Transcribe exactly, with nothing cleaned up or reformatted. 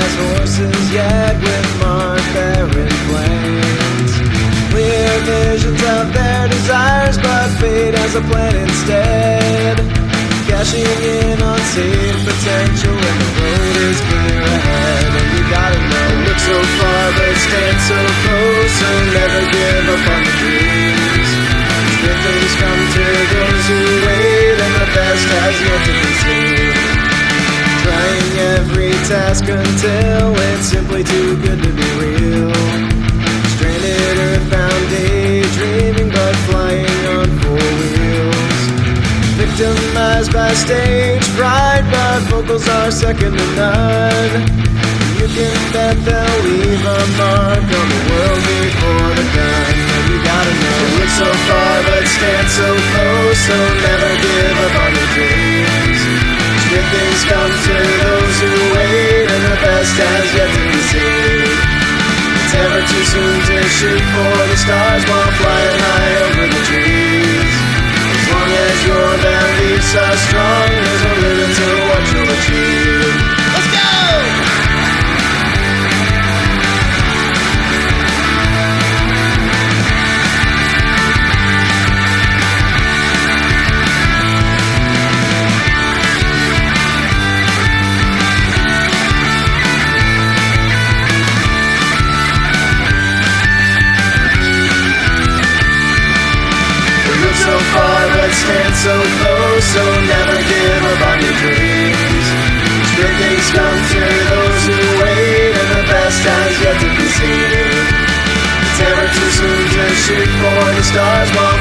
has horses yet with Mark-bearing plains. Clear visions of their desires, but fate has a plan instead. Cashing in on safe potential when the road is clear ahead. And you gotta know, look so far but stand so close, so never give up on the dreams. Good things come to those who wait, and the best has yet to be seen. Trying every task until it's simply too good to be real. Stranded earthbound daydreaming, but flying on four wheels. Victimized by stage fright, but vocals are second to none. You can bet they'll leave a mark on the world before the gun. And you gotta know, look so far but stand so close, so never give up on your dreams. Good things come to those who wait, and the best has yet to be seen. It's never too soon to shoot for the stars while flying high over the trees. As long as your beliefs are strong, there's no limit to what you'll achieve. Let's go! So far but stand so close, so never give up on your dreams. Good things come to those who wait, and the best has yet to be seen. It's never too soon to shoot for the stars while